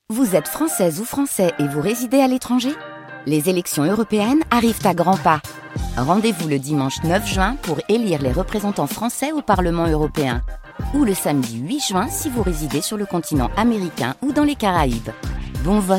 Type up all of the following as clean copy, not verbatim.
Vous êtes française ou français et vous résidez à l'étranger ? Les élections européennes arrivent à grands pas. Rendez-vous le dimanche 9 juin pour élire les représentants français au Parlement européen. Ou le samedi 8 juin si vous résidez sur le continent américain ou dans les Caraïbes. Bon vote!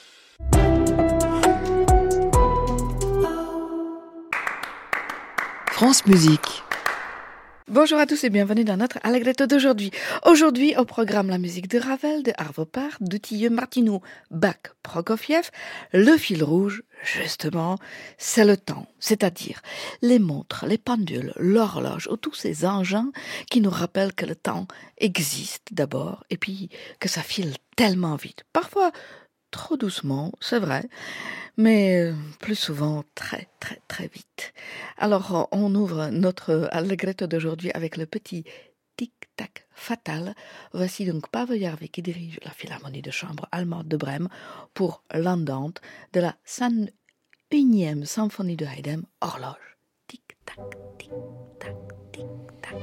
France Musique. Bonjour à tous et bienvenue dans notre Allegretto d'aujourd'hui. Aujourd'hui, au programme la musique de Ravel, de Arvo Pärt, de Tilleux, Martineau, Bach, Prokofiev. Le fil rouge, justement, c'est le temps, c'est-à-dire les montres, les pendules, l'horloge, ou tous ces engins qui nous rappellent que le temps existe d'abord et puis que ça file tellement vite. Parfois, trop doucement, c'est vrai, mais plus souvent très très très vite. Alors on ouvre notre Allegretto d'aujourd'hui avec le petit tic-tac fatal. Voici donc Pavel Järvi qui dirige la Philharmonie de chambre allemande de Brême pour l'Andante de la 101e symphonie de Haydn, Horloge. Tic-tac, tic-tac, tic-tac.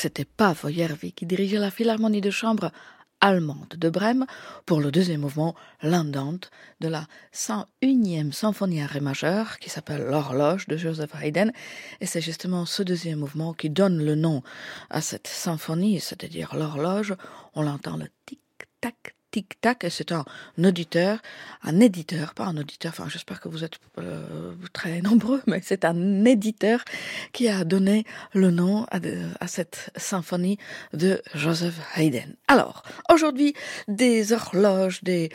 c'était Paavo Järvi qui dirigeait la philharmonie de chambre allemande de Brême pour le deuxième mouvement, l'Andante, de la 101e symphonie en ré majeur qui s'appelle l'Horloge de Joseph Haydn. Et c'est justement ce deuxième mouvement qui donne le nom à cette symphonie, c'est-à-dire l'horloge. On l'entend le tic-tac, tic-tac, et c'est un éditeur, pas un auditeur, enfin j'espère que vous êtes très nombreux, mais c'est un éditeur qui a donné le nom à cette symphonie de Joseph Haydn. Alors, aujourd'hui, des horloges, des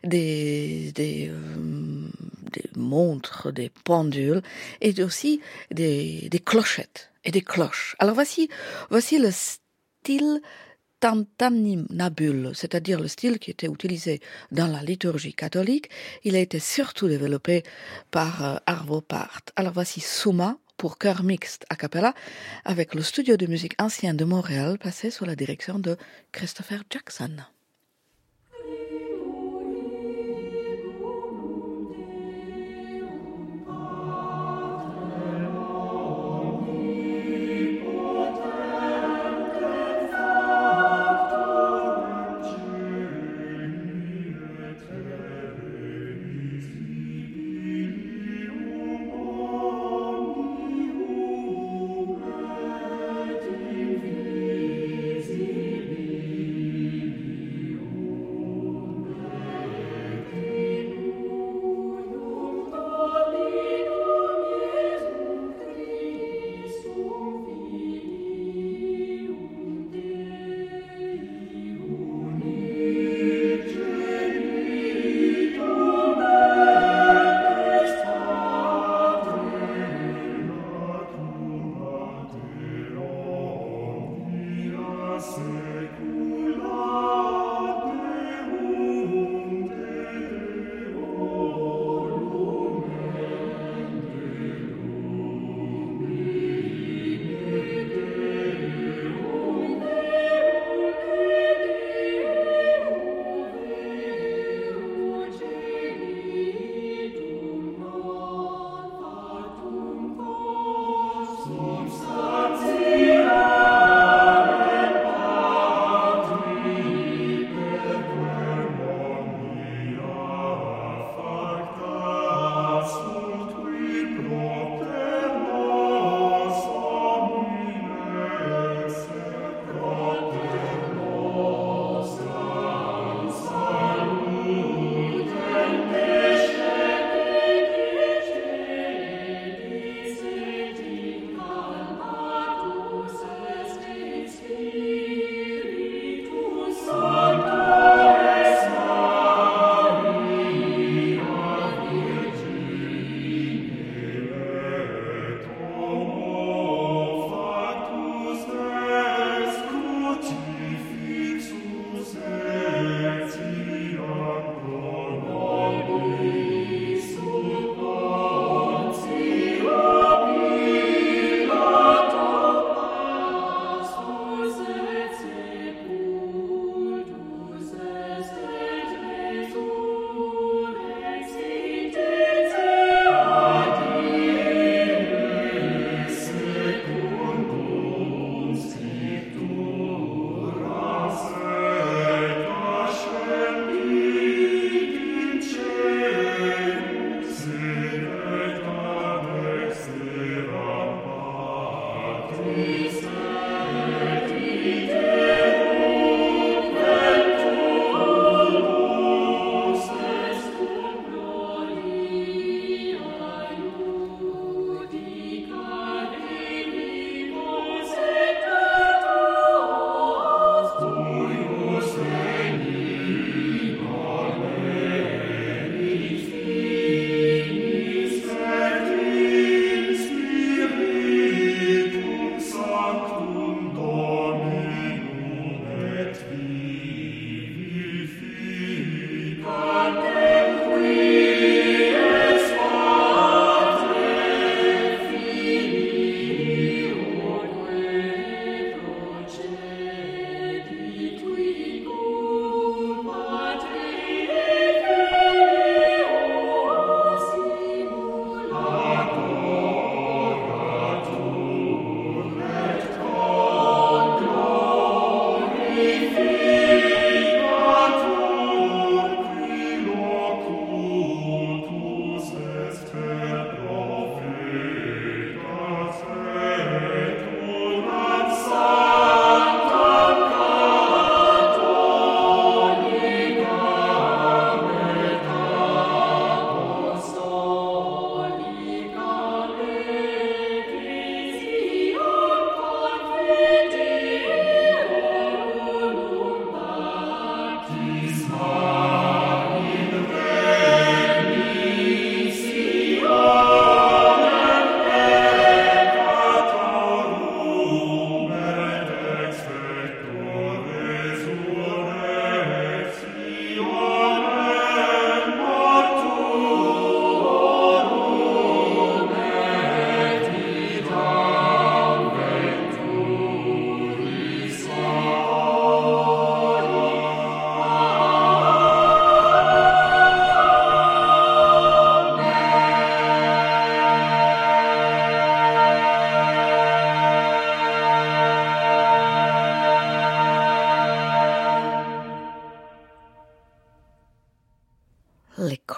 montres, des pendules, et aussi des clochettes et des cloches. Alors voici le style tantaninabule, c'est-à-dire le style qui était utilisé dans la liturgie catholique. Il a été surtout développé par Arvo Pärt. Alors voici Summa pour chœur mixte a cappella avec le studio de musique ancien de Montréal placé sous la direction de Christopher Jackson.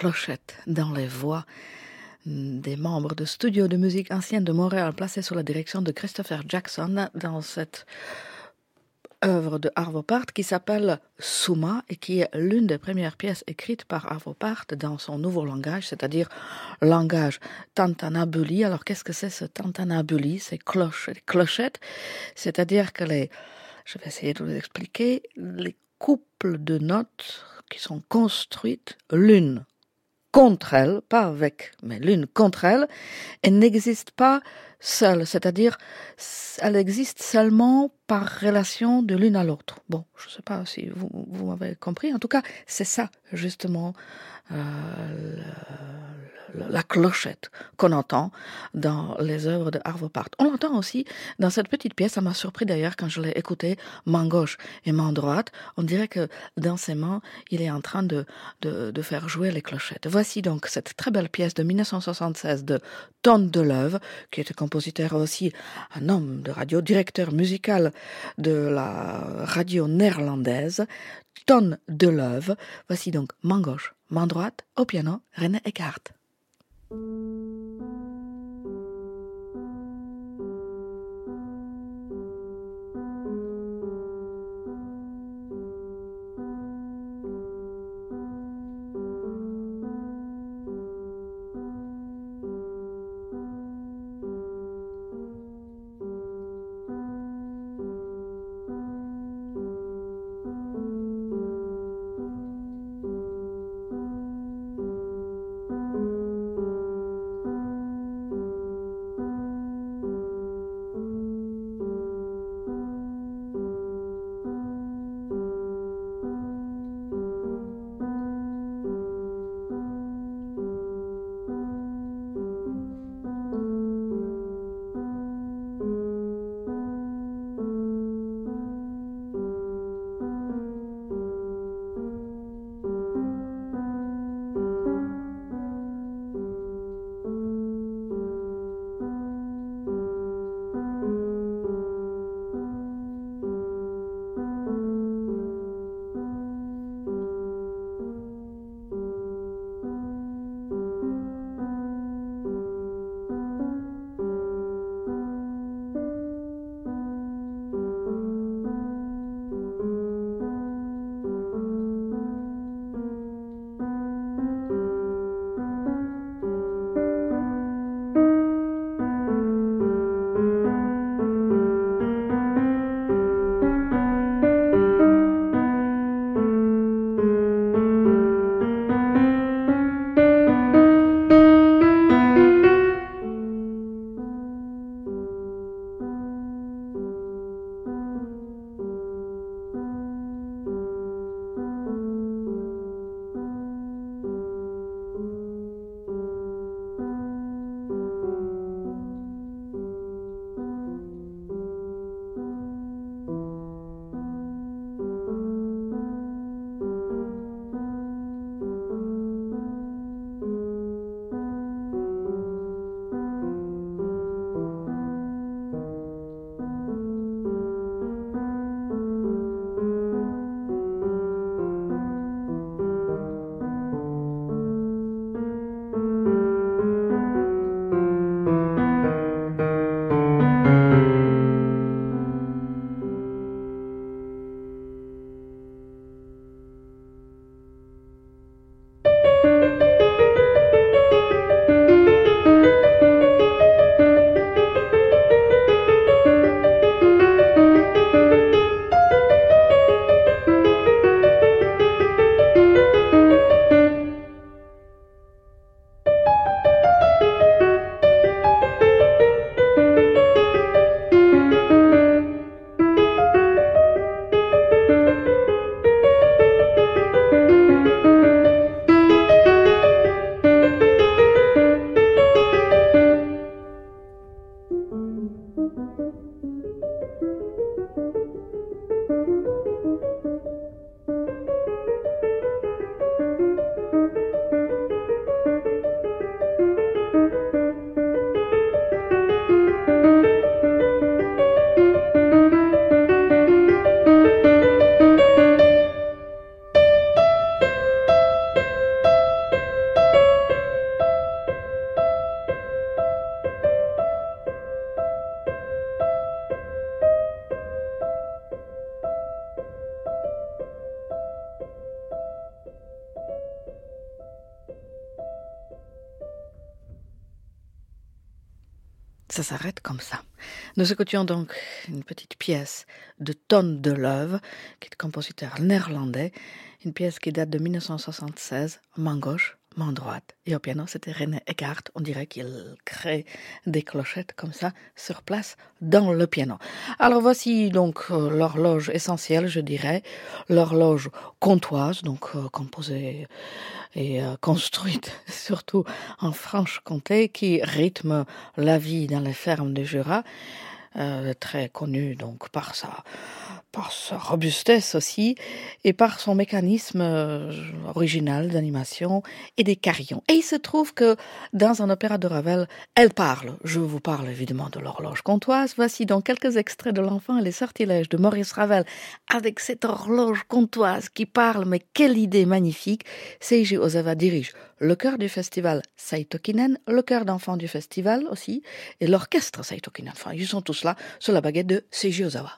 clochette dans les voix des membres de studios de musique ancienne de Montréal placés sous la direction de Christopher Jackson dans cette œuvre de Arvo Pärt qui s'appelle Summa et qui est l'une des premières pièces écrites par Arvo Pärt dans son nouveau langage, c'est-à-dire langage tantanabuli. Alors qu'est-ce que c'est ce tantanabuli? C'est clochettes, c'est-à-dire que je vais essayer de vous expliquer, les couples de notes qui sont construites l'une contre elle, pas avec, mais l'une contre elle, elle n'existe pas seule, c'est-à-dire elle existe seulement par relation de l'une à l'autre. Bon, je ne sais pas si vous m'avez compris, en tout cas, c'est ça, justement, la clochette qu'on entend dans les œuvres de Arvo Pärt. On l'entend aussi dans cette petite pièce, ça m'a surpris d'ailleurs quand je l'ai écoutée, main gauche et main droite. On dirait que dans ses mains, il est en train de faire jouer les clochettes. Voici donc cette très belle pièce de 1976 de Ton Deleuve, qui était compositeur aussi, un homme de radio, directeur musical de la radio néerlandaise, Ton Deleuve. Voici donc main gauche, main droite, au piano, René Eckart. Ça s'arrête comme ça. Nous écoutions donc une petite pièce de Ton de Leuve, qui est compositeur néerlandais, une pièce qui date de 1976, main gauche, main droite. Et au piano, c'était René Eggart. On dirait qu'il crée des clochettes comme ça, sur place, dans le piano. Alors voici donc l'horloge essentielle, je dirais, l'horloge comtoise, donc composée et construite surtout en Franche-Comté, qui rythme la vie dans les fermes du Jura, très connue donc par sa robustesse aussi, et par son mécanisme original d'animation et des carillons. Et il se trouve que dans un opéra de Ravel, elle parle. Je vous parle évidemment de l'horloge comtoise. Voici donc quelques extraits de L'Enfant et les sortilèges de Maurice Ravel, avec cette horloge comtoise qui parle, mais quelle idée magnifique. Seiji Ozawa dirige le chœur du festival Seitokinen, le chœur d'enfants du festival aussi, et l'orchestre Seitokinen. Enfin, ils sont tous là sur la baguette de Seiji Ozawa.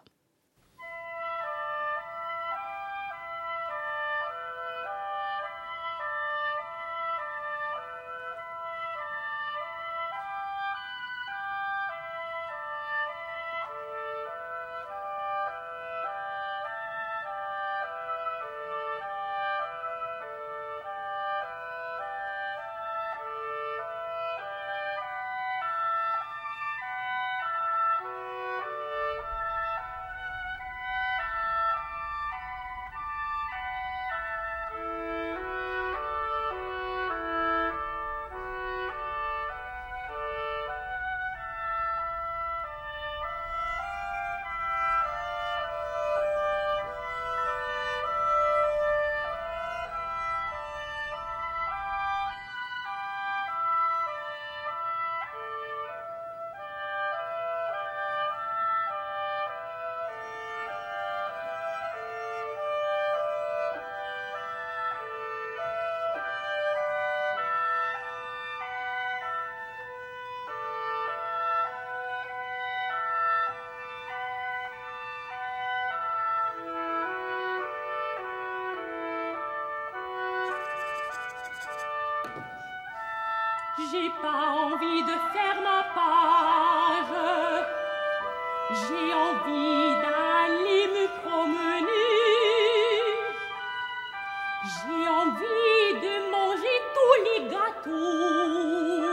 J'ai pas envie de faire ma page, j'ai envie d'aller me promener, j'ai envie de manger tous les gâteaux,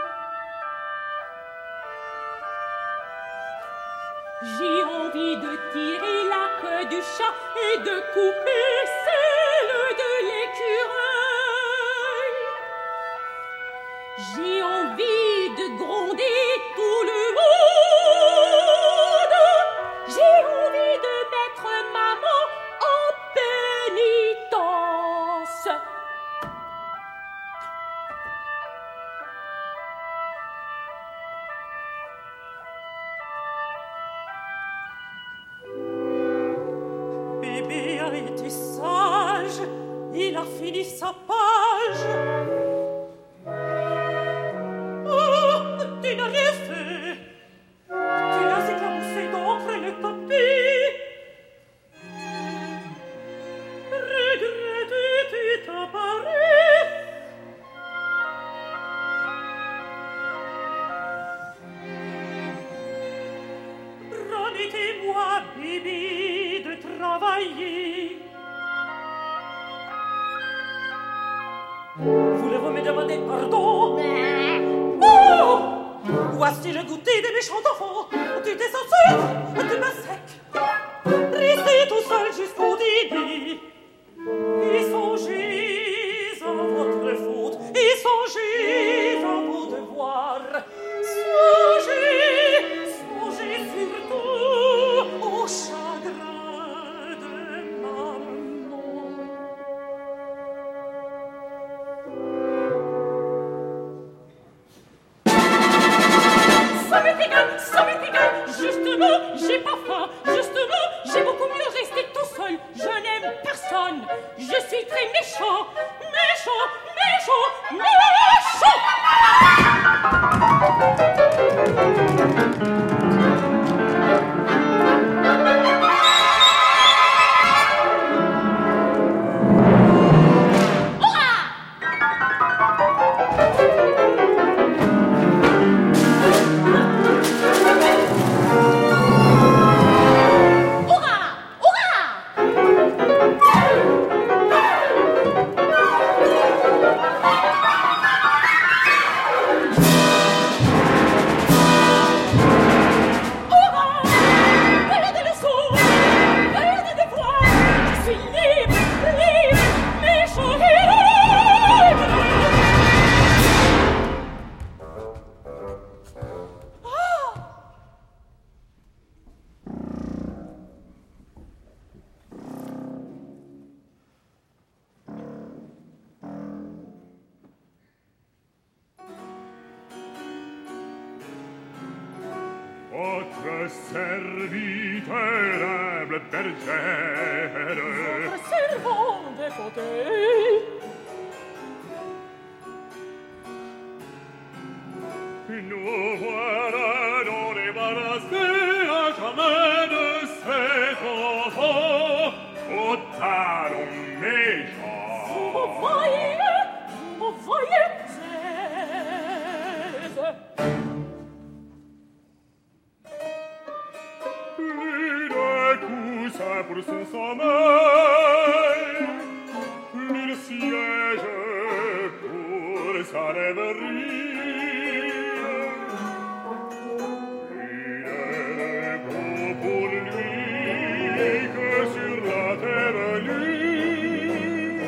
j'ai envie de tirer la queue du chat et de couper celle de l'écureuil. J'ai envie de gronder tout le monde. J'ai envie de mettre maman en pénitence. Bébé a été sage, il a fini sa page. Tu n'as rien fait. Tu as éclaboussé d'encre le tapis. Regrettais-tu ta Paris? Promettez-moi, Bibi, de travailler. Voulez-vous me demander pardon? Voici le goûter des méchants enfants. Tu t'es censé, tu m'as sec. Restez tout seul jusqu'au dîner. Et songez à votre faute. Et songez à vos devoirs. Songez surtout au chagrin de maman. Ça m'est égal, justement, j'ai pas faim, justement, j'ai beaucoup mieux rester tout seul, je n'aime personne, je suis très méchant, méchant, méchant, méchant. Hurrah! Votre serviteur, humble bergère. Votre servant défendé. Nous voilà dans les débarrassés à jamais de cet enfant au talon méchant. Vous voyez, Plus de coussins pour son sommeil, plus de siège pour sa rêverie. Pour lui que sur la terre nue.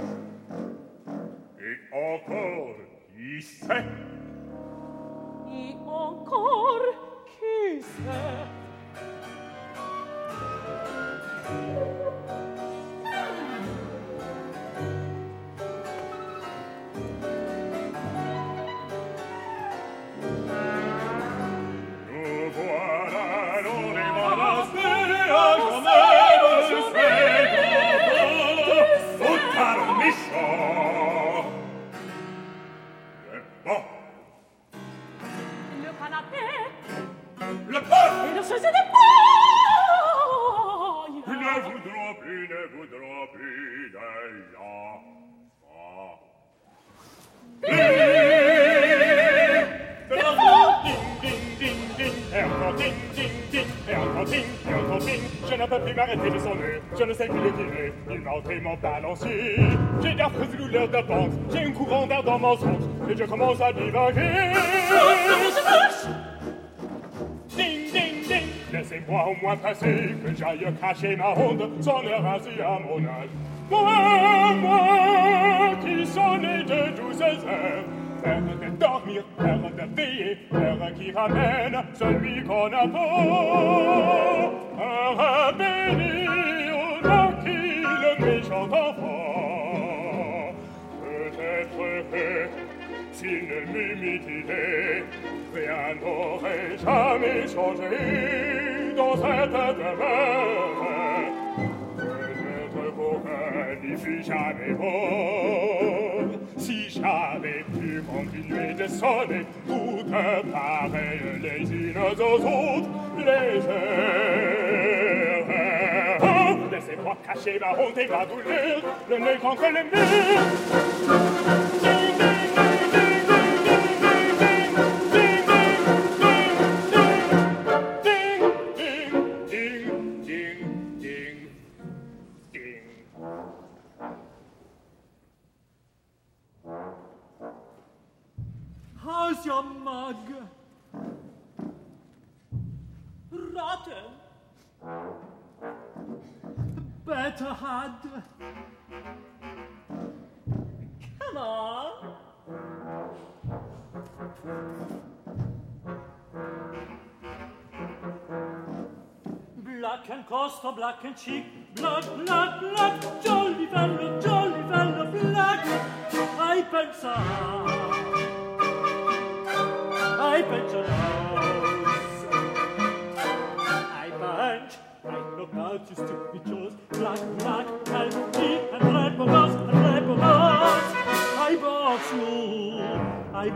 Et encore, qui sait? et encore, qui sait? Nous voilà dans les débarrassés à jamais de cet enfant au talon méchant. Le banc, Le canapé le pain, et le chaise de paille. ne voudront plus d'un enfant. Je ne peux plus m'arrêter de sonner, je ne sais plus le tirer. Il m'a ôté mon balancier. J'ai d'affreuses douleurs de panse, j'ai un courant d'air dans mon ventre, et je commence à divaguer. Ding, ding, ding. Laissez-moi au moins passer, que j'aille cacher ma honte, sans l'air ainsi à mon âge. Moi qui sonnais de 12 heures, heure de dormir, heure de veiller, heure qui ramène celui qu'on a pas. Heure bénie au tranquille méchant enfant. Peut-être que s'il ne m'eût quitté, rien n'aurait jamais changé dans cette demeure. Peut-être qu'aucun n'y fut jamais mort. Si j'avais pu continuer de sonner, toutes pareilles les unes aux autres, les heures. Oh, laissez-moi cacher ma honte et ma douleur, le nez contre les murs. Ding, ding, ding, ding, ding, ding, ding, ding, ding, ding, ding, ding. How's your mug? Rotten. Better had. Come on. Black and Costa, black and cheek, black, black, black, jolly fellow, black. I pensa, I punch your nose. I punch, I look out, you stupid jaws. Black, black, healthy, and red bubbles. I box you, I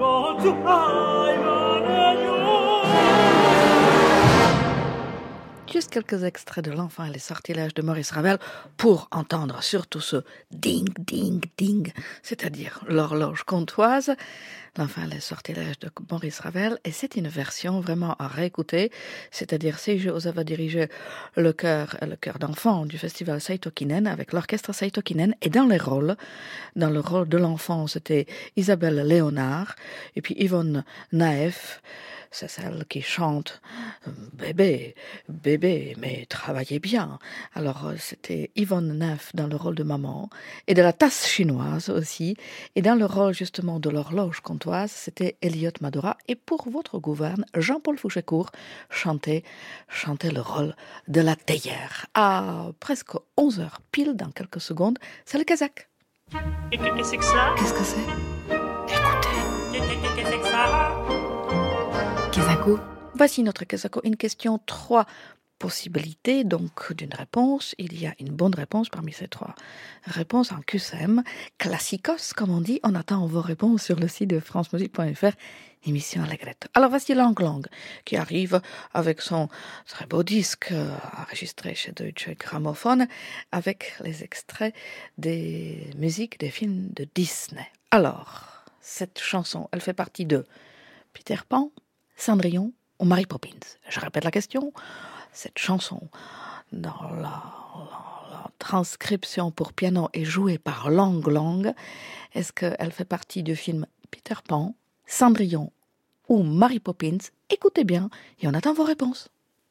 honor you. Juste quelques extraits de L'Enfant et les sortilèges de Maurice Ravel pour entendre surtout ce ding, ding, ding, c'est-à-dire l'horloge comtoise. L'Enfant et les sortilèges de Maurice Ravel, et c'est une version vraiment à réécouter, c'est-à-dire si vous avez dirigé le chœur d'enfants du festival Seitokinen avec l'orchestre Seitokinen, et dans le rôle de l'enfant, c'était Isabelle Léonard, et puis Yvonne Naef, c'est celle qui chante bébé, mais travaillez bien. Alors c'était Yvonne Naef dans le rôle de maman, et de la tasse chinoise aussi, et dans le rôle justement de l'horloge comtoise, c'était Elliot Madora, et pour votre gouverne, Jean-Paul Fouchécourt chantait le rôle de la théière. À presque 11h pile, dans quelques secondes, c'est le Kazakh. Et qu'est-ce que c'est que ça? Qu'est-ce que c'est? Écoutez. Qu'est-ce que c'est que ça? Kazakou, Voici notre Kesako. Une question, 3 possibilités donc d'une réponse. Il y a une bonne réponse parmi ces 3 réponses en QCM. Classicos, comme on dit. On attend vos réponses sur le site de francemusique.fr, émission Allegretto. Alors voici Lang Lang qui arrive avec son très beau disque enregistré chez Deutsche Grammophon avec les extraits des musiques des films de Disney. Alors, cette chanson, elle fait partie de Peter Pan, Cendrillon ou Mary Poppins. Je répète la question. Cette chanson, dans la transcription pour piano, est jouée par Lang Lang. Est-ce qu'elle fait partie du film Peter Pan, Cendrillon ou Mary Poppins? Écoutez bien et on attend vos réponses.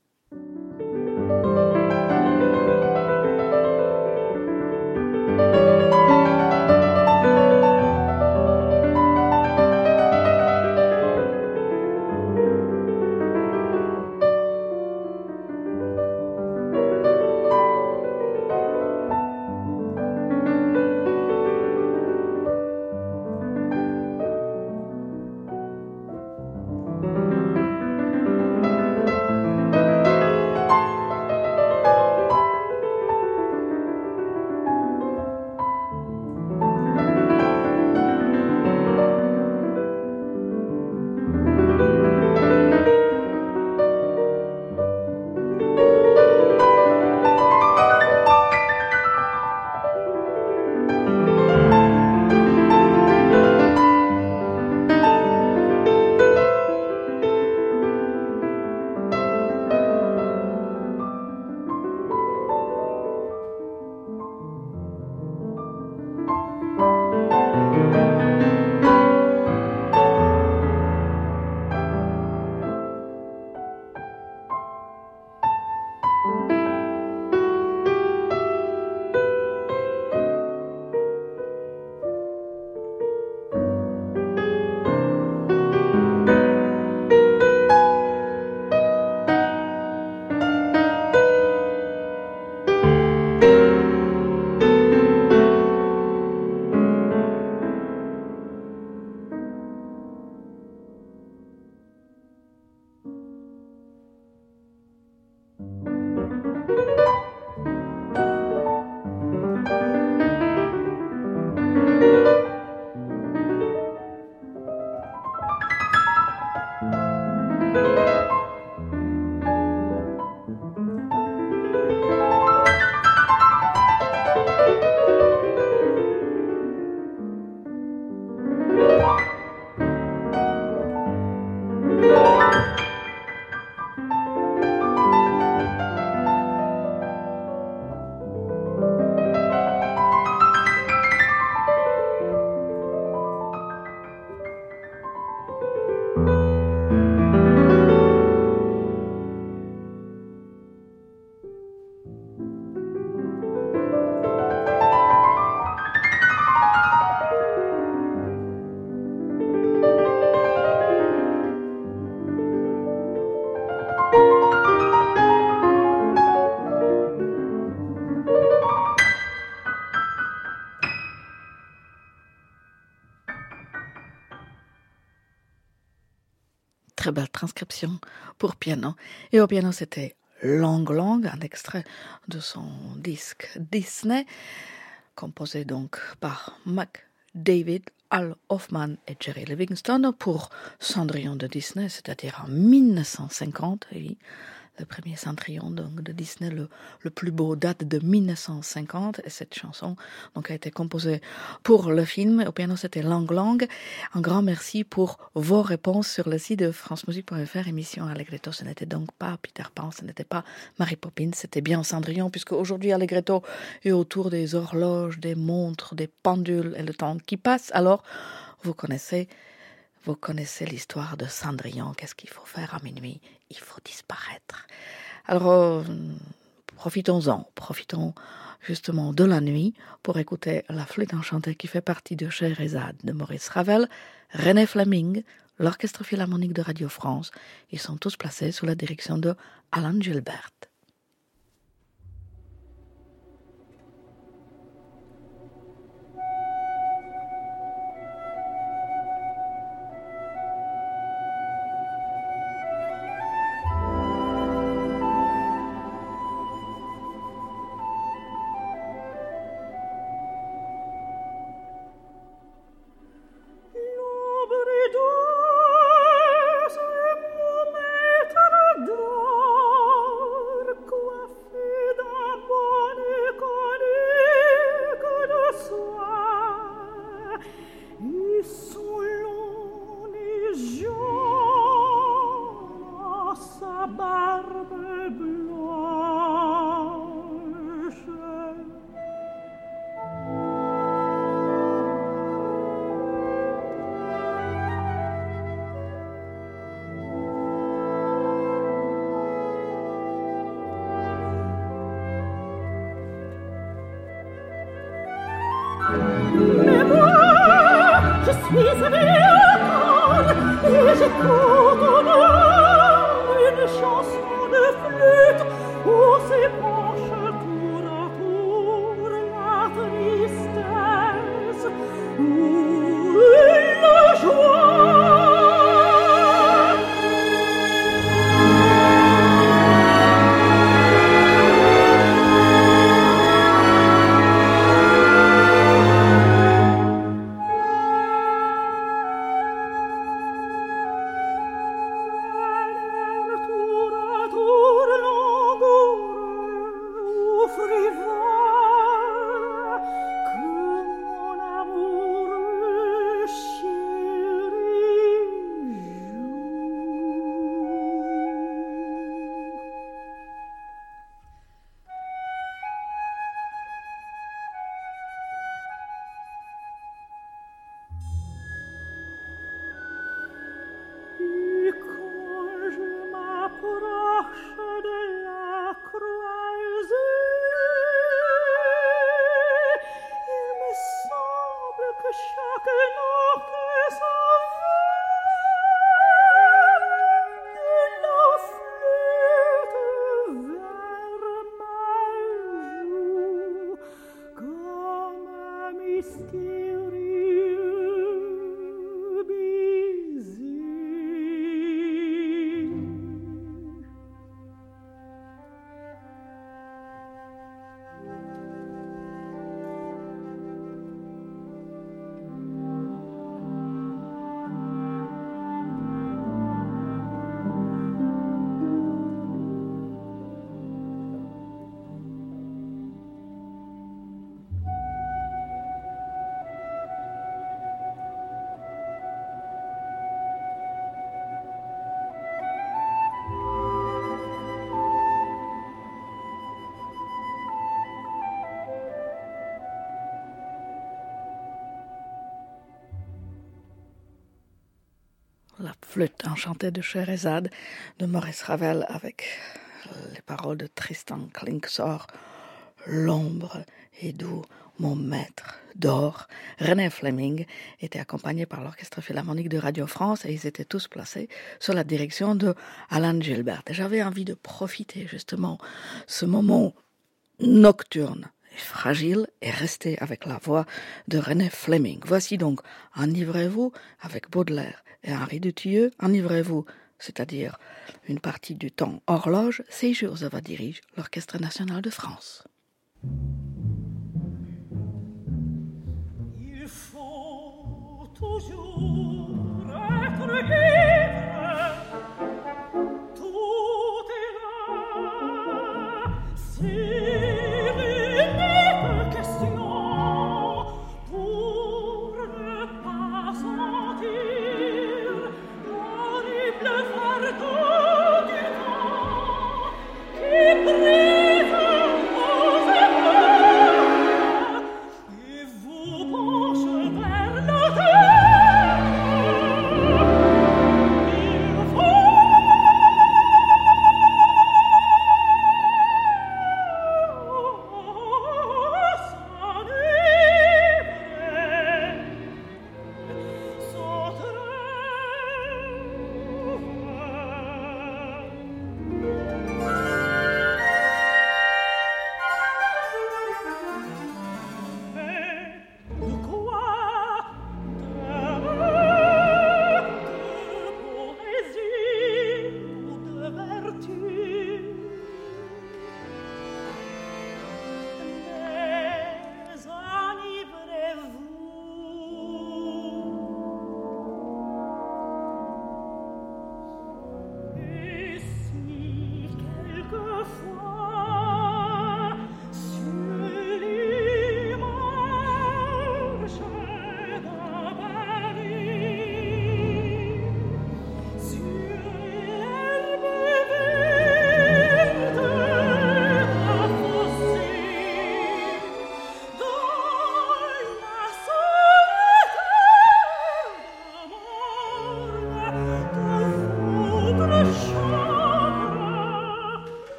Très belle transcription pour piano. Et au piano, c'était Lang Lang, un extrait de son disque Disney, composé donc par Mac David, Al Hoffman et Jerry Livingston pour Cendrillon de Disney, c'est-à-dire en 1950. Et le premier Cendrillon donc, de Disney, le plus beau, date de 1950. Et cette chanson donc, a été composée pour le film. Au piano, c'était Lang Lang. Un grand merci pour vos réponses sur le site de francemusique.fr, émission Allegretto. Ce n'était donc pas Peter Pan, ce n'était pas Mary Poppins, c'était bien Cendrillon, puisque aujourd'hui Allegretto est autour des horloges, des montres, des pendules et le temps qui passe. Alors, vous connaissez l'histoire de Cendrillon. Qu'est-ce qu'il faut faire à minuit? Il faut disparaître. Alors, profitons justement de la nuit pour écouter la flûte enchantée qui fait partie de Scheherazade de Maurice Ravel, René Fleming, l'Orchestre Philharmonique de Radio France. Ils sont tous placés sous la direction de Alan Gilbert. La flûte enchantée de Scheherazade de Maurice Ravel avec les paroles de Tristan Klinksor. L'ombre est doux, mon maître d'or. René Fleming était accompagné par l'Orchestre Philharmonique de Radio France et ils étaient tous placés sous la direction de Alan Gilbert. Et j'avais envie de profiter justement ce moment nocturne et fragile et rester avec la voix de René Fleming. Voici donc Enivrez-vous avec Baudelaire et Henri Dutilleux. Enivrez-vous, c'est-à-dire une partie du temps horloge, Séjours Eva dirige l'Orchestre National de France. Il faut toujours être ivre, tout est là, c'est l'unique question pour ne pas sentir l'horrible fardeau du temps qui brise aux épaules et vous penche vers la terre.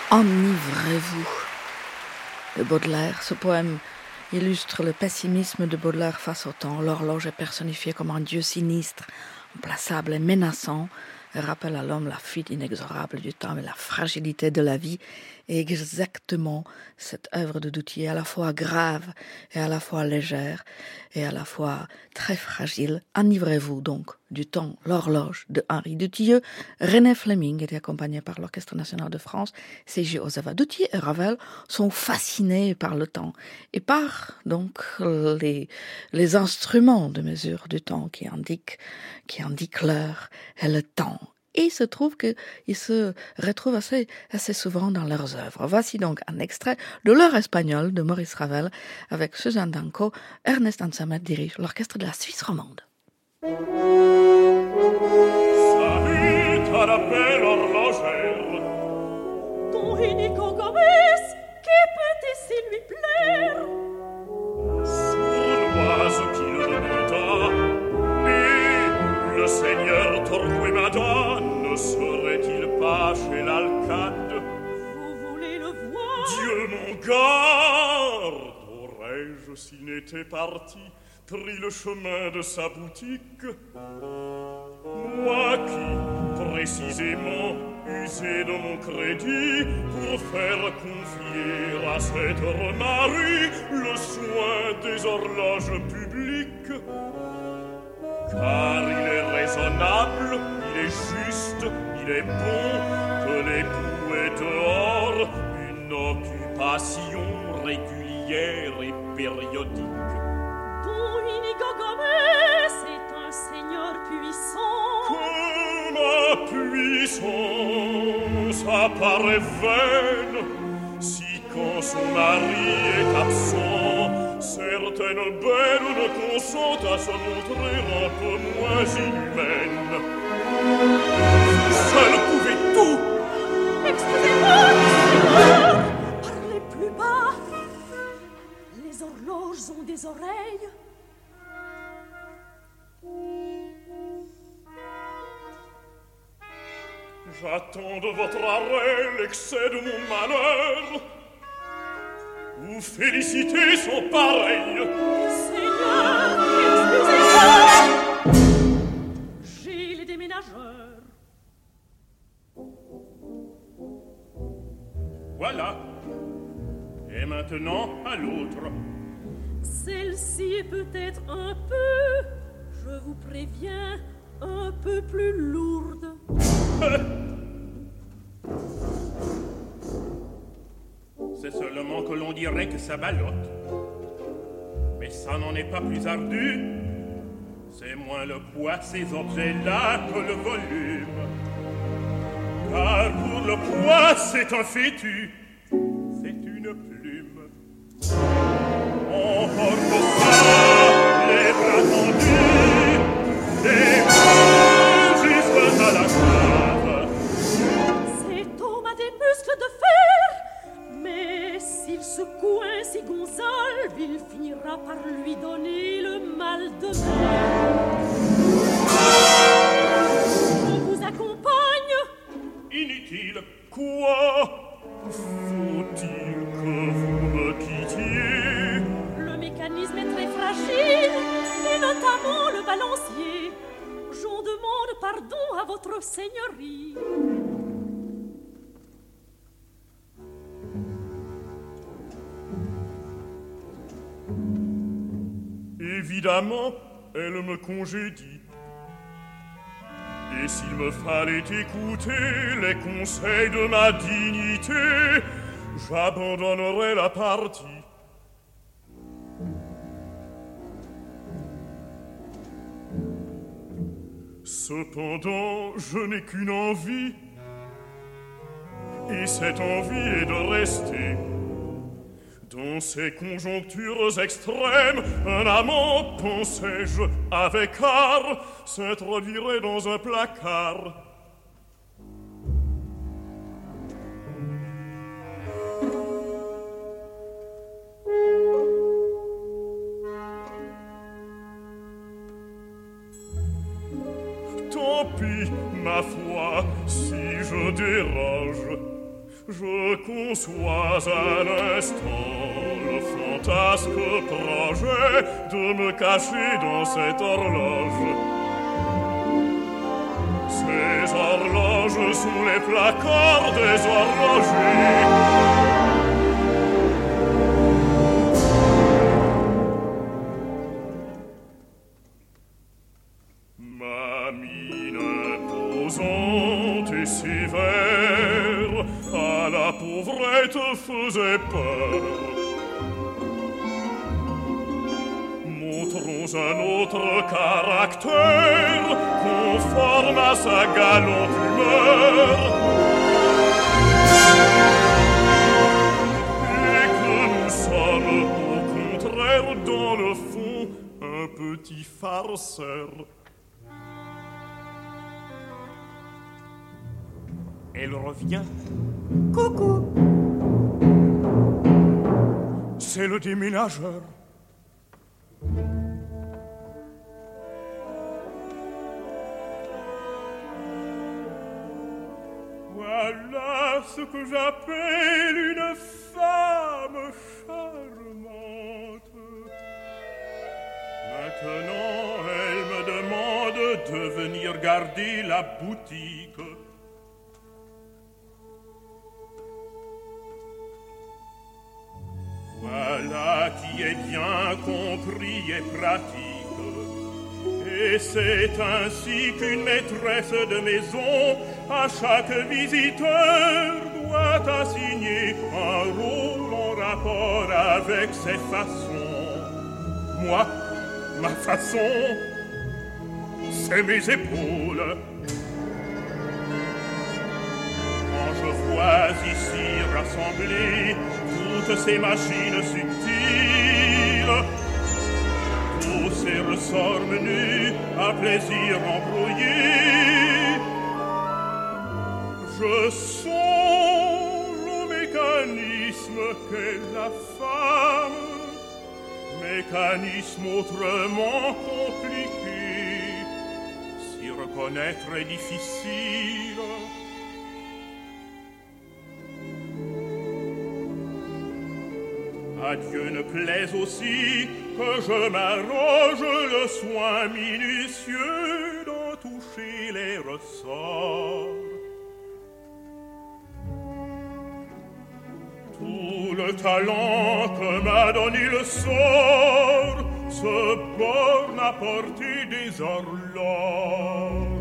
Enivrez-vous de Baudelaire. Ce poème illustre le pessimisme de Baudelaire face au temps. L'horloge est personnifiée comme un dieu sinistre, implaçable et menaçant, et rappelle à l'homme la fuite inexorable du temps et la fragilité de la vie. Et exactement cette œuvre de Dutilleux, à la fois grave et à la fois légère et à la fois très fragile. Enivrez-vous donc du temps, l'horloge de Henri Dutilleux. René Fleming était accompagné par l'Orchestre national de France. C.J. Hosseva. Dutilleux et Ravel sont fascinés par le temps et par donc les instruments de mesure du temps qui indiquent l'heure et le temps. Et il se trouve qu'ils se retrouvent assez souvent dans leurs œuvres. Voici donc un extrait de l'heure espagnole de Maurice Ravel avec Suzanne Danco. Ernest Ansamet dirige l'orchestre de la Suisse romande. Salut à la belle horlogère. Ton Inigo Gomez, qui peut ici lui plaire? Sournoise pile de Buda, et le seigneur Torquemada ne serait-il pas chez l'Alcade? Vous voulez le voir? Dieu m'en garde! Aurais-je, s'il n'était parti, pris le chemin de sa boutique? Moi qui, précisément, usé de mon crédit pour faire confier à cette Marie le soin des horloges publiques. Car il est raisonnable, il est juste, il est bon que l'époux ait dehors une occupation régulière et périodique. Don Inigo Gomez est un seigneur puissant. Que ma puissance apparaît vaine si quand son mari est absent, certaines belles ne consentent à se montrer un peu moins inhumaines. Vous seul pouvez tout. Excusez-moi, Seigneur, parlez plus bas. Les horloges ont des oreilles. J'attends de votre arrêt l'excès de mon malheur. Vos félicités sont pareilles. Seigneur, excusez-moi. J'ai les déménageurs. Voilà. Et maintenant, à l'autre. Celle-ci est peut-être un peu, je vous préviens, un peu plus lourde. C'est seulement que l'on dirait que ça ballotte. Mais ça n'en est pas plus ardu. C'est moins le poids de ces objets-là que le volume. Car pour le poids, c'est un fétu. C'est une plume. On porte ça, les bras tendus, et jusqu'à la cave. Cet homme a des muscles de fer, mais s'il se coince et gonzole, il finira par lui donner le mal de mer. Je vous accompagne. Inutile. Quoi? Faut-il que vous me quittiez? Le mécanisme est très fragile, et notamment le balancier. J'en demande pardon à votre seigneurie. Évidemment, elle me congédie. Et s'il me fallait écouter les conseils de ma dignité, j'abandonnerais la partie. Cependant, je n'ai qu'une envie, et cette envie est de rester. Dans ces conjonctures extrêmes, un amant, pensais-je, avec art, s'introduirait dans un placard. Tant pis, ma foi, si je déroge. Je conçois à l'instant le fantasque projet de me cacher dans cette horloge. Ces horloges sont les placards des horlogers. Ma mine imposante et sévère à la pauvrette faisait peur. Montrons un autre caractère conforme à sa galante humeur, et que nous sommes au contraire dans le fond un petit farceur. Elle revient. Coucou. C'est le déménageur. Voilà ce que j'appelle une femme charmante. Maintenant, elle me demande de venir garder la boutique. Voilà qui est bien compris et pratique. Et c'est ainsi qu'une maîtresse de maison à chaque visiteur doit assigner un rôle en rapport avec ses façons. Moi, ma façon, c'est mes épaules. Quand je vois ici rassemblées toutes ces machines subtiles, tous ces ressorts menus à plaisir embrouillés, je songe au mécanisme qu'est la femme, mécanisme autrement compliqué, si reconnaître est difficile. À Dieu ne plaise aussi que je m'arroge le soin minutieux d'en toucher les ressorts. Tout le talent que m'a donné le sort se borne à porter des horloges.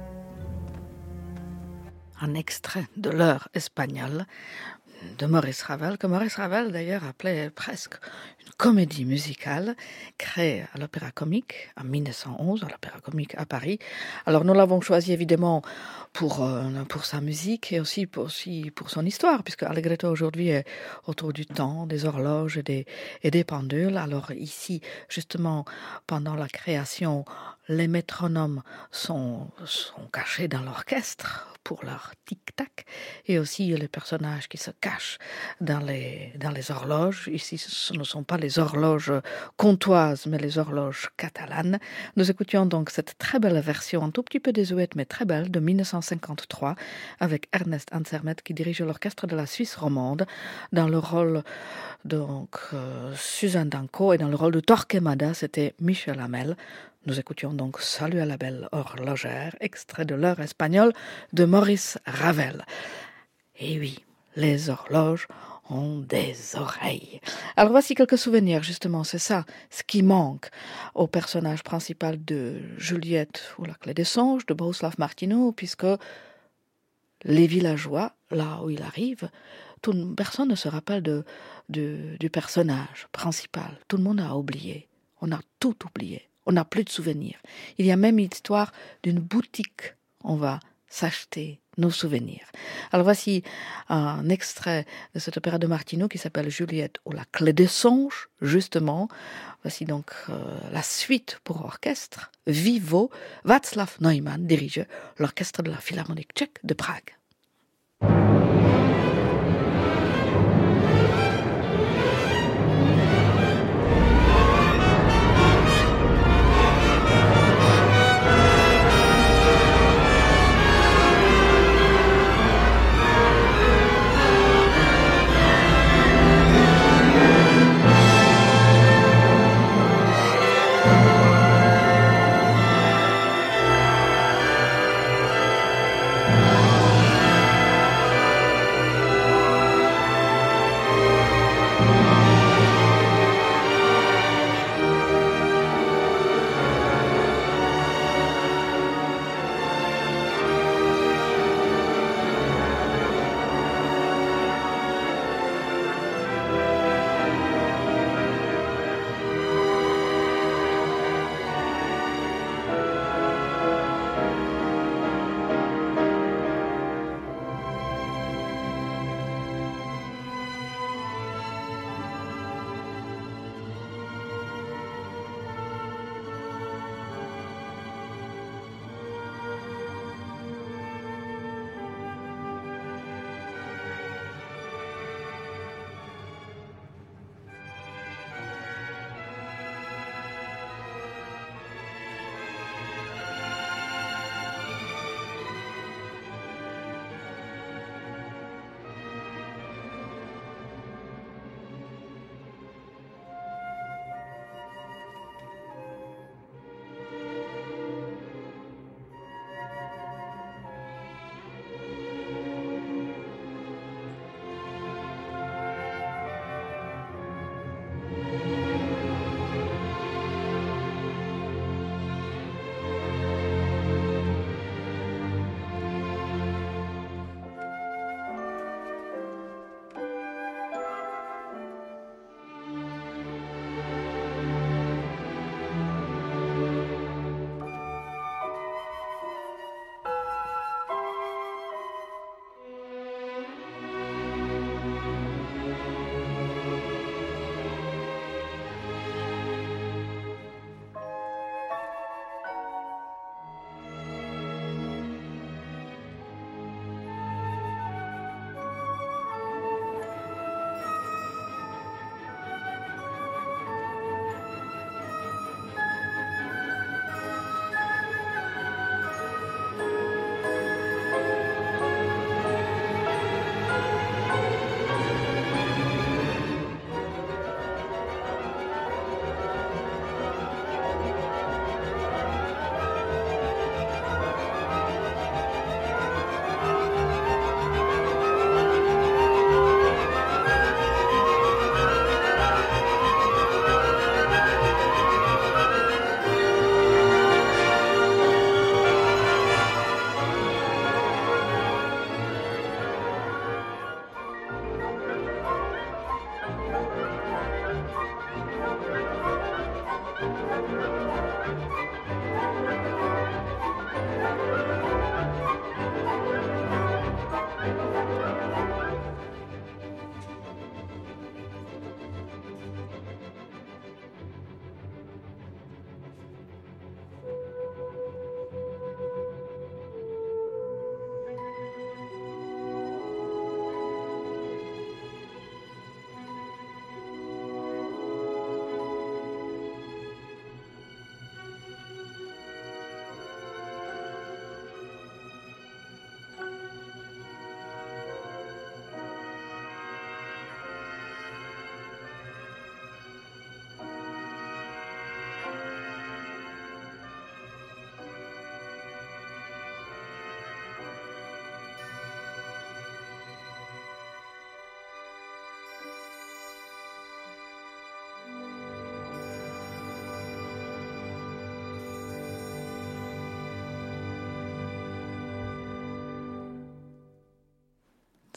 Un extrait de l'heure espagnole de Maurice Ravel, que Maurice Ravel d'ailleurs appelait presque une comédie musicale, créée à l'Opéra Comique en 1911, à l'Opéra Comique à Paris. Alors nous l'avons choisi évidemment pour sa musique et aussi pour son histoire, puisque Allegretto aujourd'hui est autour du temps, des horloges et des pendules. Alors ici, justement, pendant la création, les métronomes sont cachés dans l'orchestre pour leur tic-tac, et aussi les personnages qui se cachent dans les horloges. Ici, ce ne sont pas les horloges comtoises, mais les horloges catalanes. Nous écoutions donc cette très belle version, un tout petit peu désuète, mais très belle, de 1953, avec Ernest Ansermet qui dirige l'orchestre de la Suisse romande, dans le rôle donc Suzanne Danko, et dans le rôle de Torquemada, c'était Michel Hamel. Nous écoutions donc Salut à la belle horlogère, extrait de l'heure espagnole de Maurice Ravel. Et oui, les horloges ont des oreilles. Alors voici quelques souvenirs, justement, c'est ça, ce qui manque au personnage principal de Juliette ou la clé des songes, de Bohuslav Martineau, puisque les villageois, là où il arrive, personne ne se rappelle du personnage principal. Tout le monde a oublié. On a tout oublié. On n'a plus de souvenirs. Il y a même une histoire d'une boutique. On va s'acheter nos souvenirs. Alors voici un extrait de cet opéra de Martineau qui s'appelle Juliette ou la clé des songes, justement. Voici donc la suite pour orchestre. Vivo, Václav Neumann dirige l'orchestre de la Philharmonique tchèque de Prague.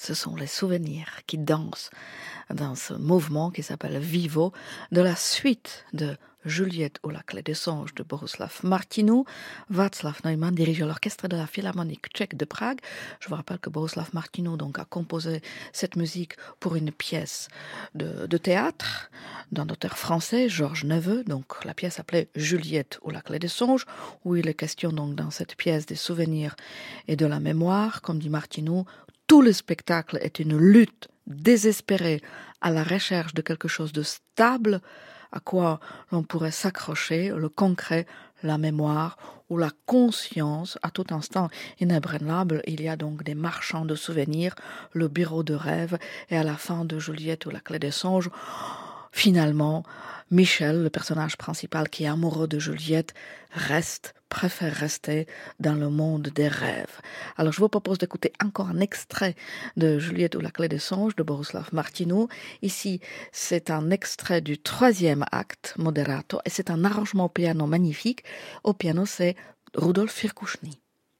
Ce sont les souvenirs qui dansent dans ce mouvement qui s'appelle Vivo, de la suite de Juliette ou la clé des songes de Bohuslav Martinou. Václav Neumann dirige l'orchestre de la Philharmonique tchèque de Prague. Je vous rappelle que Bohuslav Martinou donc a composé cette musique pour une pièce de théâtre d'un auteur français, Georges Neveu. Donc la pièce s'appelait Juliette ou la clé des songes, où il est question donc dans cette pièce des souvenirs et de la mémoire. Comme dit Martinou, tout le spectacle est une lutte désespérée à la recherche de quelque chose de stable, à quoi l'on pourrait s'accrocher, le concret, la mémoire ou la conscience. À tout instant inébranlable, il y a donc des marchands de souvenirs, le bureau de rêve, et à la fin de Juliette ou la clé des songes, finalement, Michel, le personnage principal qui est amoureux de Juliette, préfère rester dans le monde des rêves. Alors je vous propose d'écouter encore un extrait de Juliette ou la clé des songes de Bohuslav Martinou. Ici, c'est un extrait du 3e acte, Moderato, et c'est un arrangement au piano magnifique. Au piano, c'est Rudolf Firkušný.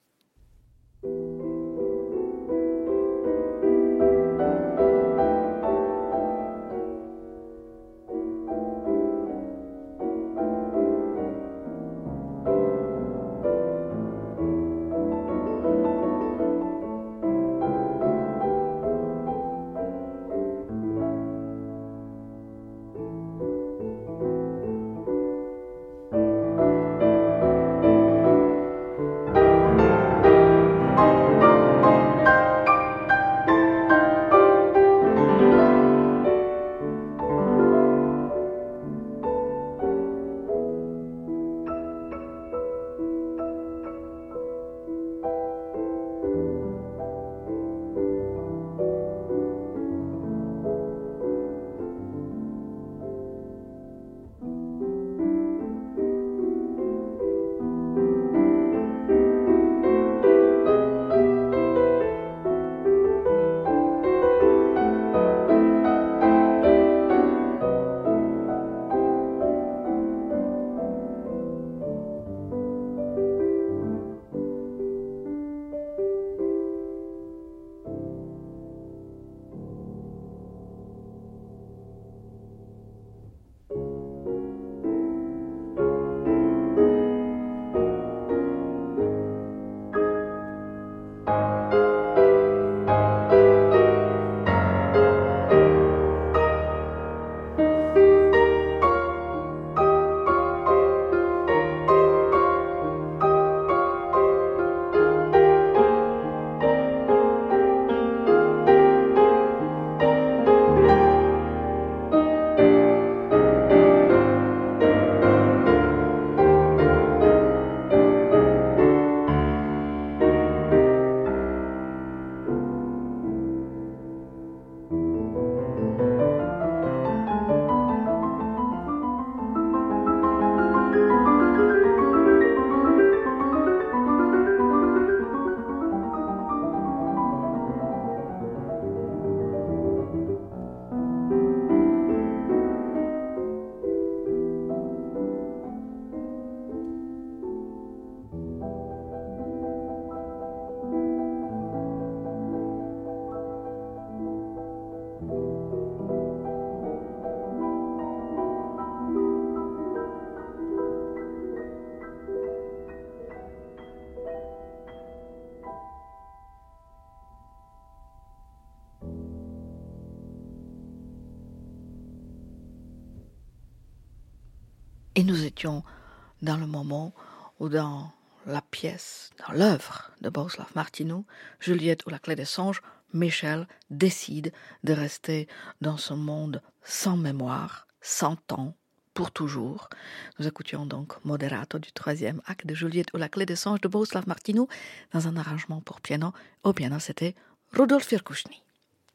Et nous étions dans le moment où dans la pièce, dans l'œuvre de Bohuslav Martinou, Juliette ou la clé des songes, Michel décide de rester dans ce monde sans mémoire, sans temps, pour toujours. Nous écoutions donc Moderato du 3e acte de Juliette ou la clé des songes de Bohuslav Martinou dans un arrangement pour piano. Au piano, c'était Rudolf Firkušný.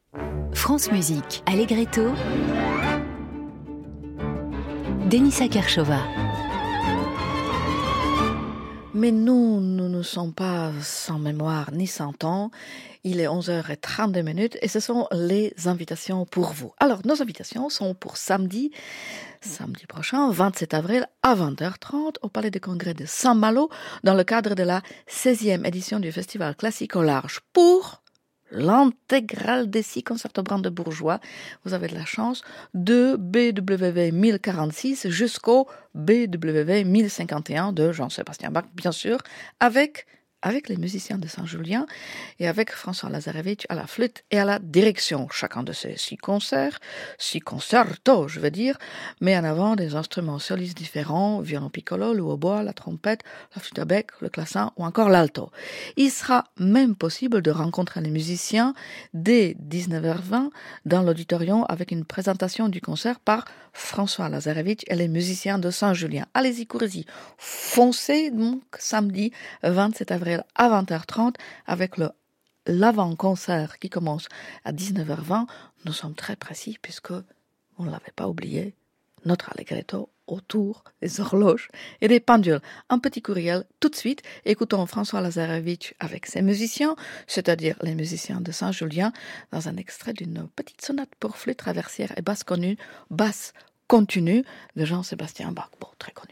France Musique, Allegretto, Denisa Kershova. Mais nous ne sommes pas sans mémoire ni sans temps. Il est 11h32 et ce sont les invitations pour vous. Alors, nos invitations sont pour samedi prochain, 27 avril, à 20h30, au Palais des Congrès de Saint-Malo, dans le cadre de la 16e édition du Festival Classique au Large pour l'intégrale des 6 concertos brandebourgeois. Vous avez de la chance de BWV 1046 jusqu'au BWV 1051 de Jean-Sébastien Bach, bien sûr, avec les musiciens de Saint-Julien et avec François Lazarevitch à la flûte et à la direction. Chacun de ces 6 concertos, je veux dire, met en avant des instruments solistes différents, violon piccolo, le hautbois, la trompette, la flûte à bec, le clavecin ou encore l'alto. Il sera même possible de rencontrer les musiciens dès 19h20 dans l'auditorium avec une présentation du concert par François Lazarevitch et les musiciens de Saint-Julien. Allez-y, courez-y, foncez donc samedi 27 avril à 20h30 avec l'avant-concert qui commence à 19h20. Nous sommes très précis puisque, on ne l'avait pas oublié, notre allegretto autour des horloges et des pendules. Un petit courriel tout de suite. Écoutons François Lazarevitch avec ses musiciens, c'est-à-dire les musiciens de Saint-Julien, dans un extrait d'une petite sonate pour flûte traversière et basse continue de Jean-Sébastien Bach. Bon, très connu.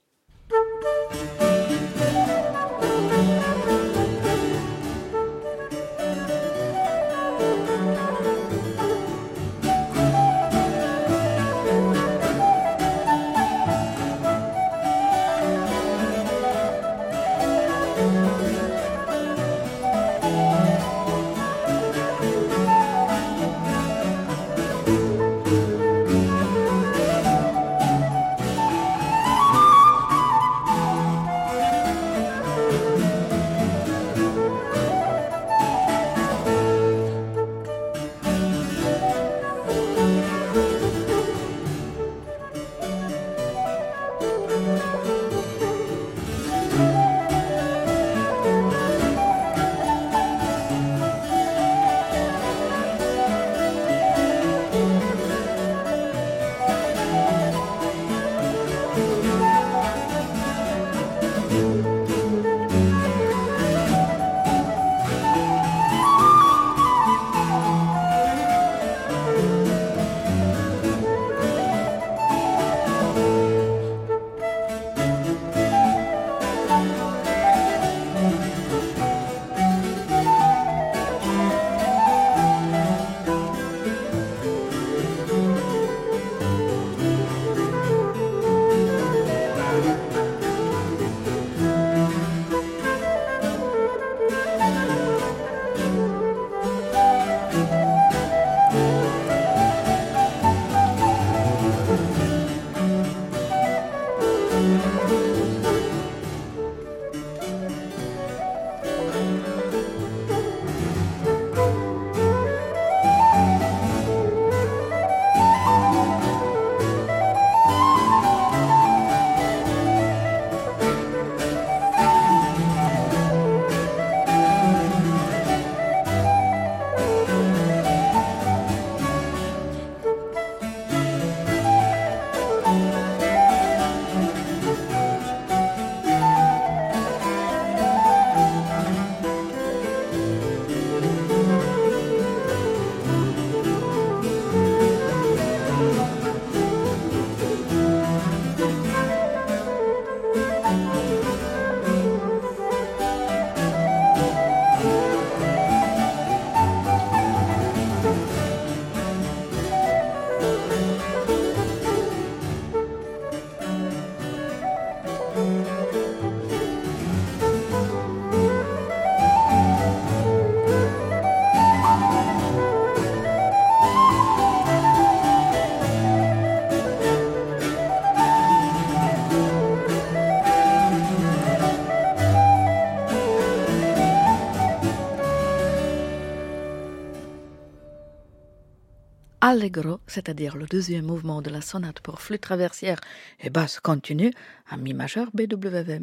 Allegro, c'est-à-dire le deuxième mouvement de la sonate pour flûte traversière et basse continue, à mi majeur BWV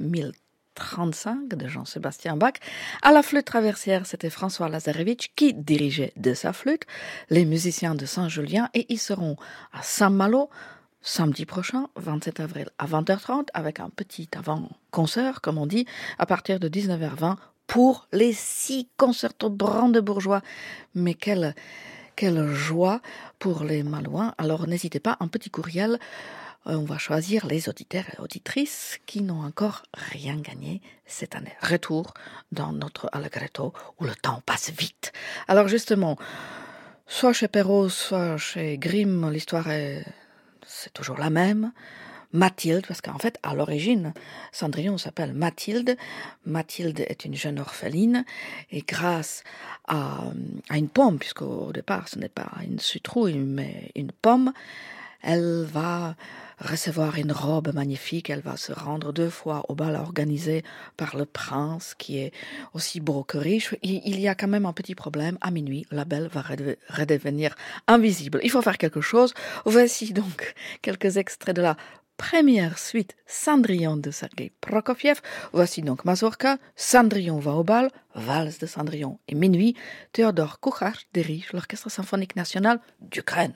1035 de Jean-Sébastien Bach. À la flûte traversière, c'était François Lazarevitch qui dirigeait de sa flûte les musiciens de Saint-Julien et ils seront à Saint-Malo samedi prochain, 27 avril à 20h30 avec un petit avant-concert, comme on dit, à partir de 19h20 pour les 6 concertos brandebourgeois. Mais quelle joie pour les Malouins. Alors n'hésitez pas, un petit courriel On va choisir les auditeurs et auditrices qui n'ont encore rien gagné cette année. Retour dans notre Allegretto où le temps passe vite. Alors justement, soit chez Perrault, soit chez Grimm, c'est toujours la même. Mathilde, parce qu'en fait, à l'origine, Cendrillon s'appelle Mathilde. Mathilde est une jeune orpheline et grâce à une pomme, puisqu'au départ, ce n'est pas une citrouille, mais une pomme, elle va recevoir une robe magnifique. Elle va se rendre 2 fois au bal organisé par le prince, qui est aussi beau que riche. Il y a quand même un petit problème. À minuit, la belle va redevenir invisible. Il faut faire quelque chose. Voici donc quelques extraits de la première suite Cendrillon de Sergueï Prokofiev. Voici donc Mazurka, Cendrillon va au bal, Valse de Cendrillon et Minuit. Théodore Kucharz dirige l'Orchestre symphonique national d'Ukraine.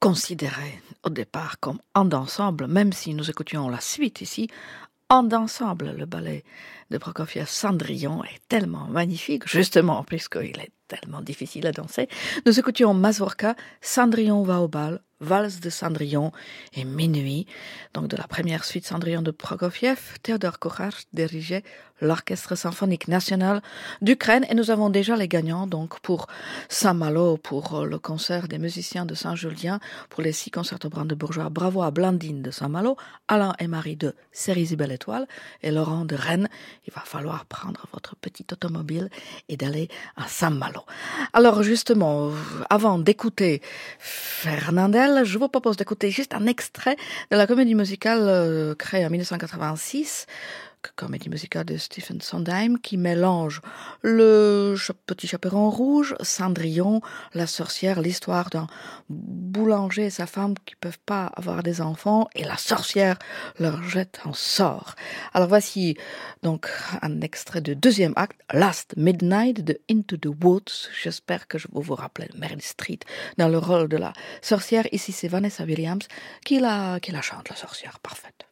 considéré au départ comme un d'ensemble, même si nous écoutions la suite ici. Un d'ensemble, le ballet de Prokofiev, Cendrillon, est tellement magnifique, justement, puisqu'il est tellement difficile à danser. Nous écoutions Mazurka, Cendrillon va au bal, Valse de Cendrillon et Minuit. Donc de la première suite Cendrillon de Prokofiev, Théodore Koukharch dirigeait l'Orchestre symphonique national d'Ukraine et nous avons déjà les gagnants donc pour Saint-Malo, pour le concert des musiciens de Saint-Julien, pour les 6 concertos brandebourgeois. Bravo à Blandine de Saint-Malo, Alain et Marie de Cérisy-Belle Étoile et Laurent de Rennes. Il va falloir prendre votre petite automobile et d'aller à Saint-Malo. Alors justement, avant d'écouter Fernandel, je vous propose d'écouter juste un extrait de la comédie musicale créée en 1986, comédie musicale de Stephen Sondheim, qui mélange le Petit Chaperon rouge, Cendrillon, la sorcière, l'histoire d'un boulanger et sa femme qui peuvent pas avoir des enfants et la sorcière leur jette un sort. Alors voici donc un extrait de deuxième acte, Last Midnight de Into the Woods. J'espère que vous vous rappelez Meryl Streep dans le rôle de la sorcière. Ici c'est Vanessa Williams qui la chante, la sorcière parfaite.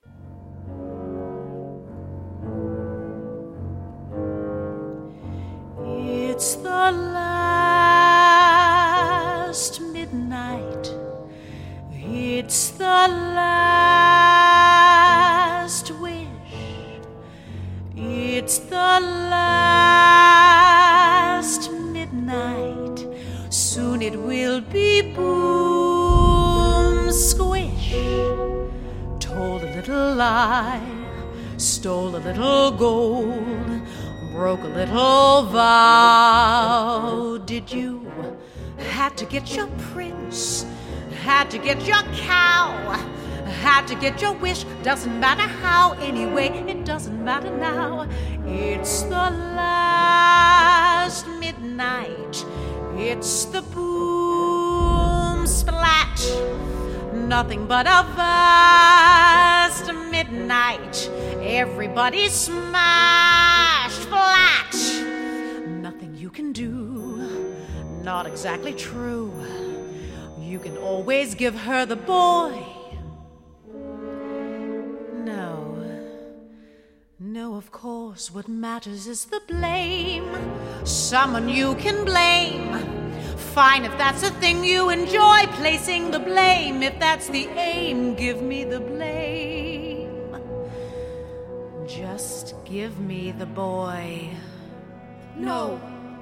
It's the last midnight. It's the last wish. It's the last midnight. Soon it will be boom, squish. Told a little lie, stole a little gold, broke a little vow. Did you? Had to get your prince, had to get your cow, had to get your wish. Doesn't matter how, anyway, it doesn't matter now. It's the last midnight. It's the boom splat. Nothing but a vast midnight. Everybody smashed flat. Nothing you can do, not exactly true. You can always give her the boy. No, of course, what matters is the blame. Someone you can blame. Fine if that's the thing you enjoy, placing the blame. If that's the aim, give me the blame. Just give me the boy. No.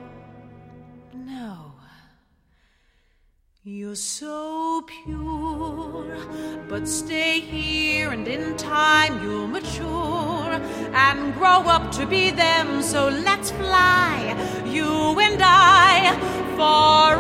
You're so pure, but stay here and in time you'll mature and grow up to be them. So let's fly, you and I, far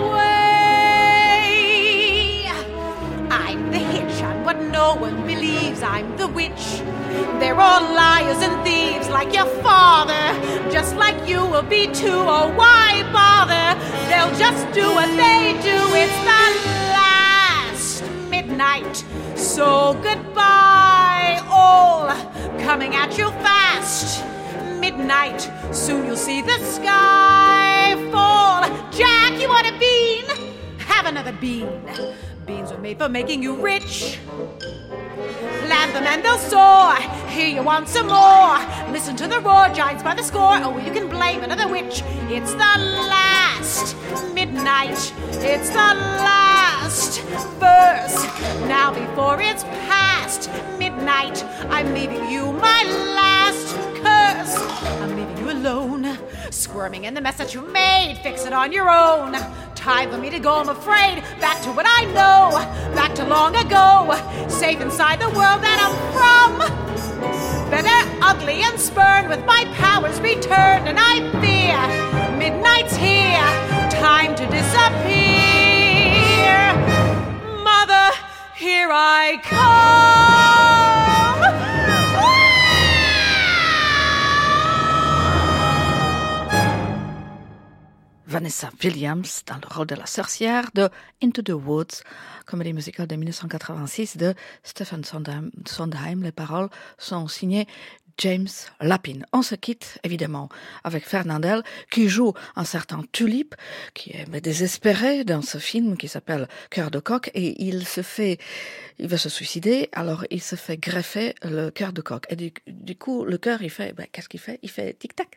away. I'm the hitch, I'm what no one believes. I'm the witch. They're all liars and thieves like your father, just like you will be too. Oh, why bother? They'll just do what they do. It's the last midnight, so goodbye all, coming at you fast. Midnight, soon you'll see the sky fall. Jack, you want a bean? Have another bean. Beans were made for making you rich. Plant them and they'll soar. Here you want some more. Listen to the roar, giants by the score. Oh, you can blame another witch. It's the last midnight. It's the last verse. Now before it's past midnight, I'm leaving you my last curse. I'm leaving you alone, squirming in the mess that you made. Fix it on your own. Time for me to go, I'm afraid. Back to what I know, back to long ago. Safe inside the world that I'm from. Better ugly and spurned, with my powers returned. And I fear midnight's here, time to disappear. Mother, here I come. Vanessa Williams dans le rôle de la sorcière de Into the Woods, comédie musicale de 1986 de Stephen Sondheim. Les paroles sont signées James Lapine. On se quitte évidemment avec Fernandel qui joue un certain Tulip qui est désespéré dans ce film qui s'appelle Cœur de coq et il va se suicider, alors il se fait greffer le cœur de coq et du coup le cœur il fait, qu'est-ce qu'il fait? Il fait tic-tac.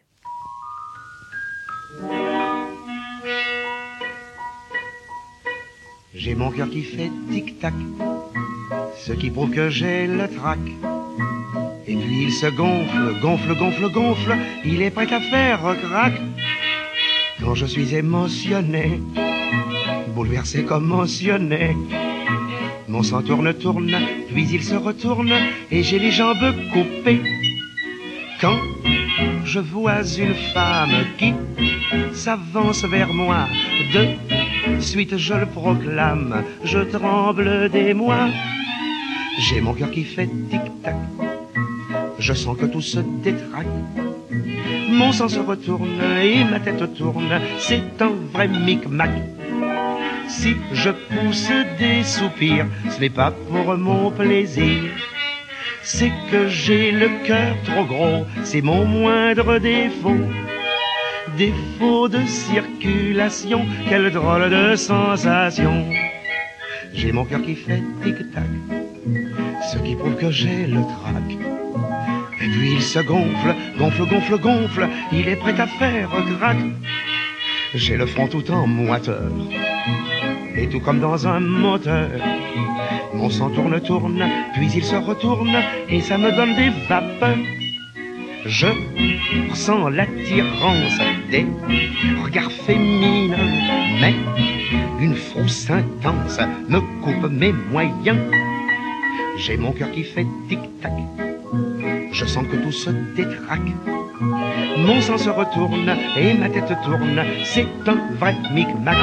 J'ai mon cœur qui fait tic-tac, ce qui prouve que j'ai le trac. Et puis il se gonfle, gonfle, gonfle, gonfle, il est prêt à faire crac. Quand je suis émotionné, bouleversé, commotionné, mon sang tourne, tourne, puis il se retourne, et j'ai les jambes coupées. Quand je vois une femme qui s'avance vers moi, de suite je le proclame, je tremble d'émoi. J'ai mon cœur qui fait tic-tac, je sens que tout se détraque. Mon sang se retourne et ma tête tourne, c'est un vrai micmac. Si je pousse des soupirs, ce n'est pas pour mon plaisir, c'est que j'ai le cœur trop gros, c'est mon moindre défaut. Défaut de circulation, quelle drôle de sensation. J'ai mon cœur qui fait tic-tac, ce qui prouve que j'ai le trac. Et puis il se gonfle, gonfle, gonfle, gonfle, il est prêt à faire crac. J'ai le front tout en moiteur, et tout comme dans un moteur. Mon sang tourne, tourne, puis il se retourne, et ça me donne des vapeurs. Je ressens l'attirance des regards féminins, mais une frousse intense me coupe mes moyens. J'ai mon cœur qui fait tic-tac, je sens que tout se détraque. Mon sang se retourne et ma tête tourne, c'est un vrai micmac.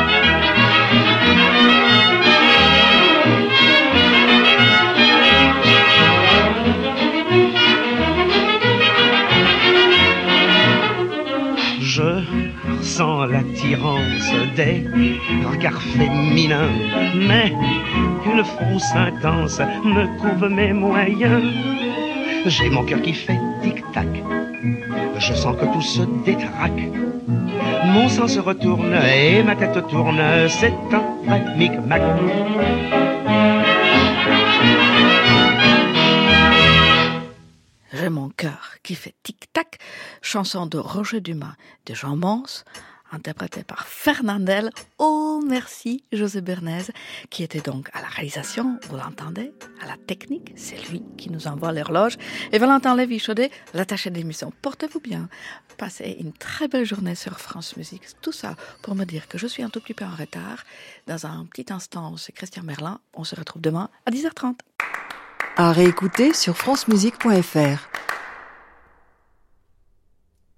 Je ressens l'attirance des regards féminins, mais une frousse intense me coupe mes moyens. J'ai mon cœur qui fait tic-tac, je sens que tout se détraque. Mon sang se retourne et ma tête tourne, c'est un vrai micmac. J'ai mon cœur qui fait tic-tac, chanson de Roger Dumas de Jean Mons, interprétée par Fernandel. Oh, merci José Bernays, qui était donc à la réalisation, vous l'entendez, à la technique, c'est lui qui nous envoie l'horloge. Et Valentin Lévy-Chaudet, l'attaché d'émission. Portez-vous bien, passez une très belle journée sur France Musique. Tout ça pour me dire que je suis un tout petit peu en retard. Dans un petit instant, c'est Christian Merlin. On se retrouve demain à 10h30. À réécouter sur francemusique.fr.